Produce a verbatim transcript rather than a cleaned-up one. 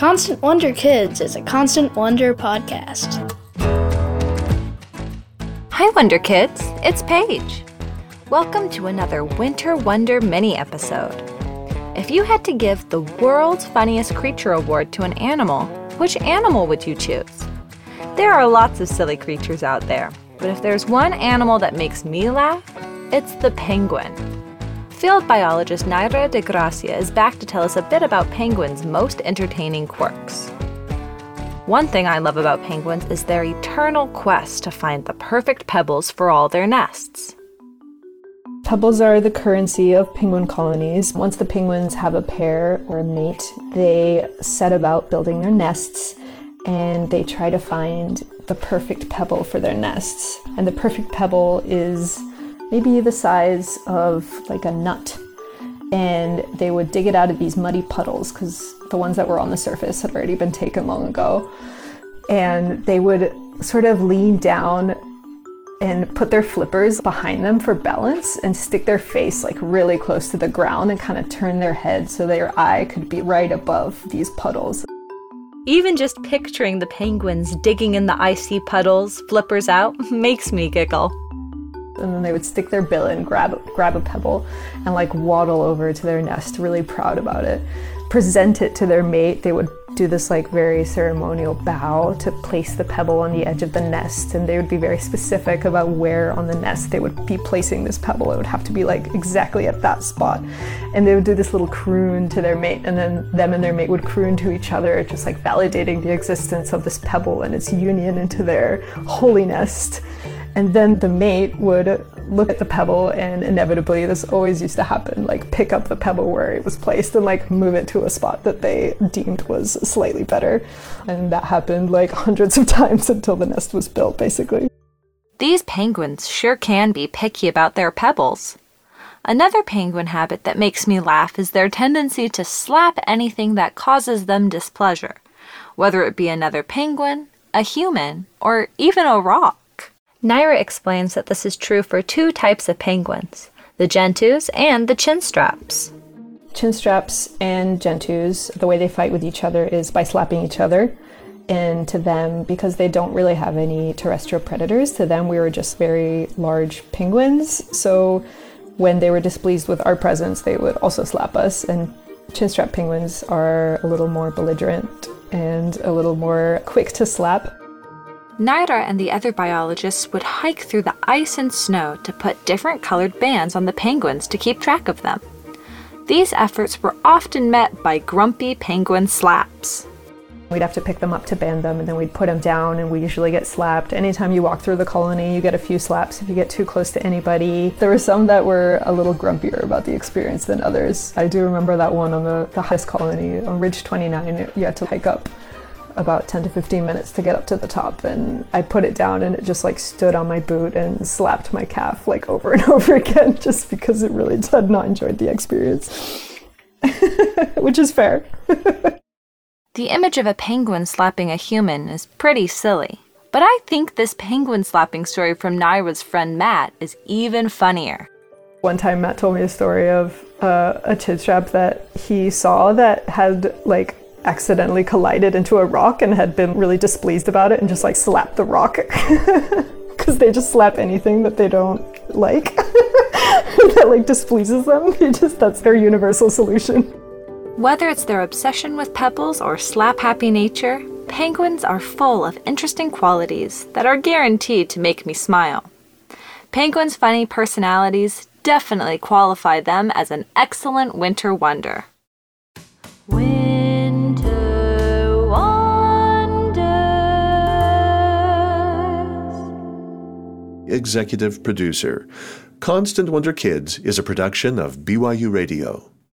Constant Wonder Kids is a Constant Wonder podcast. Hi, Wonder Kids. It's Paige. Welcome to another Winter Wonder mini-episode. If you had to give the world's funniest creature award to an animal, which animal would you choose? There are lots of silly creatures out there, but if there's one animal that makes me laugh, it's the penguin. Field biologist Naira de Gracia is back to tell us a bit about penguins' most entertaining quirks. One thing I love about penguins is their eternal quest to find the perfect pebbles for all their nests. Pebbles are the currency of penguin colonies. Once the penguins have a pair or a mate, they set about building their nests and they try to find the perfect pebble for their nests. And the perfect pebble is maybe the size of like a nut. And they would dig it out of these muddy puddles because the ones that were on the surface had already been taken long ago. And they would sort of lean down and put their flippers behind them for balance and stick their face like really close to the ground and kind of turn their head so their eye could be right above these puddles. Even just picturing the penguins digging in the icy puddles, flippers out, makes me giggle. And then they would stick their bill in, grab grab a pebble, and like waddle over to their nest, really proud about it. Present it to their mate. They would do this like very ceremonial bow to place the pebble on the edge of the nest, and they would be very specific about where on the nest they would be placing this pebble. It would have to be like exactly at that spot. And they would do this little croon to their mate, and then them and their mate would croon to each other, just like validating the existence of this pebble and its union into their holy nest. And then the mate would look at the pebble and inevitably, this always used to happen, like pick up the pebble where it was placed and like move it to a spot that they deemed was slightly better. And that happened like hundreds of times until the nest was built, basically. These penguins sure can be picky about their pebbles. Another penguin habit that makes me laugh is their tendency to slap anything that causes them displeasure, whether it be another penguin, a human, or even a rock. Naira explains that this is true for two types of penguins, the gentoos and the chinstraps. Chinstraps and gentoos, the way they fight with each other is by slapping each other. And to them, because they don't really have any terrestrial predators, to them we were just very large penguins. So when they were displeased with our presence, they would also slap us. And chinstrap penguins are a little more belligerent and a little more quick to slap. Naira and the other biologists would hike through the ice and snow to put different colored bands on the penguins to keep track of them. These efforts were often met by grumpy penguin slaps. We'd have to pick them up to band them, and then we'd put them down, and we usually get slapped. Anytime you walk through the colony, you get a few slaps if you get too close to anybody. There were some that were a little grumpier about the experience than others. I do remember that one on the, the highest colony, on Ridge twenty-nine, you had to hike up about ten to fifteen minutes to get up to the top, and I put it down and it just like stood on my boot and slapped my calf like over and over again just because it really had not enjoyed the experience. Which is fair. The image of a penguin slapping a human is pretty silly, but I think this penguin slapping story from Naira's friend Matt is even funnier. One time Matt told me a story of uh, a chinstrap that he saw that had like accidentally collided into a rock and had been really displeased about it and just like slapped the rock because they just slap anything that they don't like that like displeases them. They just that's their universal solution. Whether it's their obsession with pebbles or slap-happy nature, penguins are full of interesting qualities that are guaranteed to make me smile. Penguins' funny personalities definitely qualify them as an excellent winter wonder. Executive producer. Constant Wonder Kids is a production of B Y U Radio.